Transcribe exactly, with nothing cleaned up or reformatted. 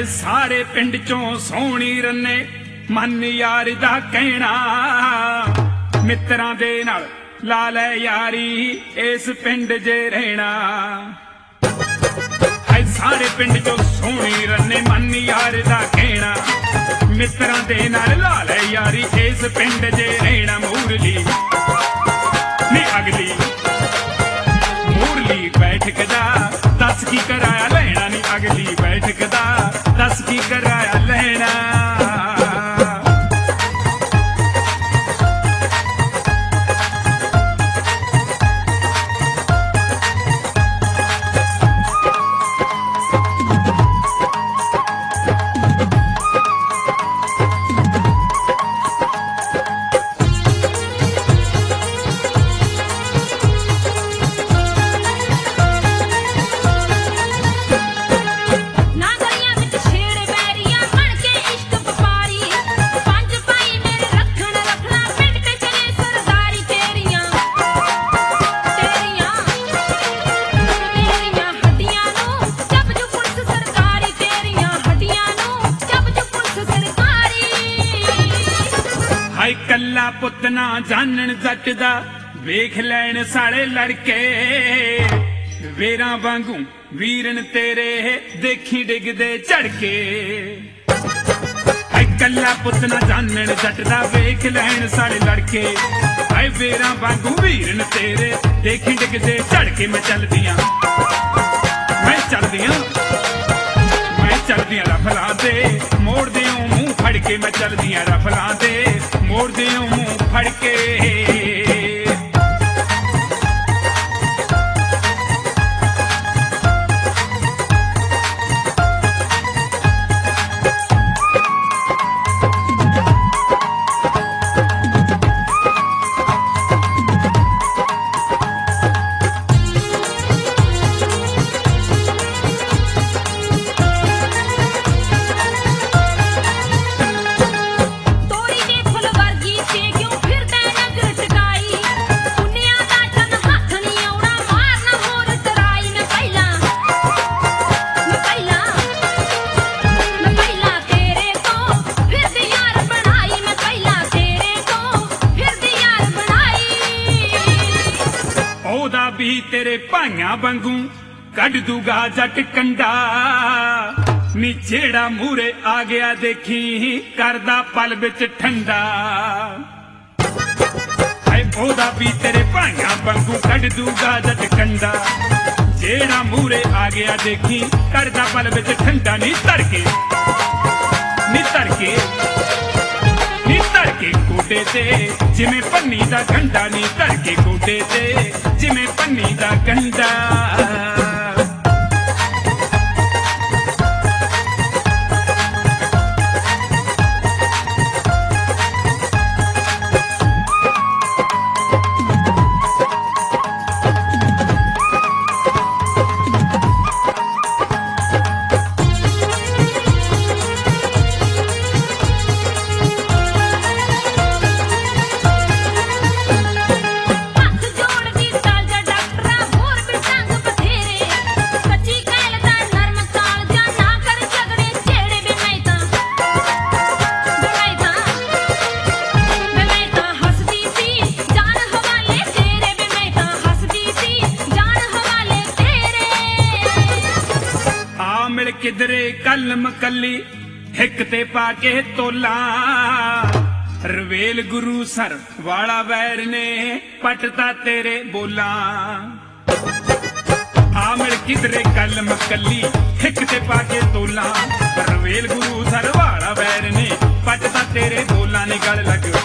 सारे पिंड चों सोहनी रन्ने मन यार दा कहना मित्रां दे नाल ला लै यारी इस पिंड जे रहना। है सारे पिंड चों सोहनी रन्ने मन यार दा कहना मित्रां दे नाल ला लै यारी इस पिंड जे रहना। मूरली नी अगली मूरली बैठक दा दस की कराया लेना नी अगली बैठक दा दस की कराया लेना। कल्ला पुत ना जानन जट दा वेख लैन साले लड़के वेरां वांगू वीरन तेरे देखी डिगदे झड़के। कल्ला पुत ना जानन जट दा वेख लैन साले लड़के हाय वेरां वांगू वीरन तेरे देखी डिगदे झड़के। मैं चलदियां मैं चलदियां मैं चलदियां रफलां दे मोड़ दे मुंह फड़ के। मैं चलदियां रफलां दे मोड़ दे मुंह फड़ के। भी तेरे भाइयां वांगू कढ़ दूगा जट कंडा नी जेड़ा मूरे आ गया देखी करदा पल विच ठंडा। है ओदा भी तेरे भाइयां वांगू कढ़ दूगा जट कंडा जेड़ा मूरे आ गया देखी करदा पल विच ठंडा। नी तड़के नी तड़के नी तड़के गोडे ते जिमें पन्नी दा गंडा नी तड़के गोडे ते जिमें पन्नी दा गंडा। किधरे कलम कली हिक ते पाके तोला रवेल गुरु सर वाला वैर ने पटता तेरे बोला। आमिर किधरे कलम कली हिक ते पाके तोला रवेल गुरु सर वाला वैर ने पटता तेरे बोला। ने गल लग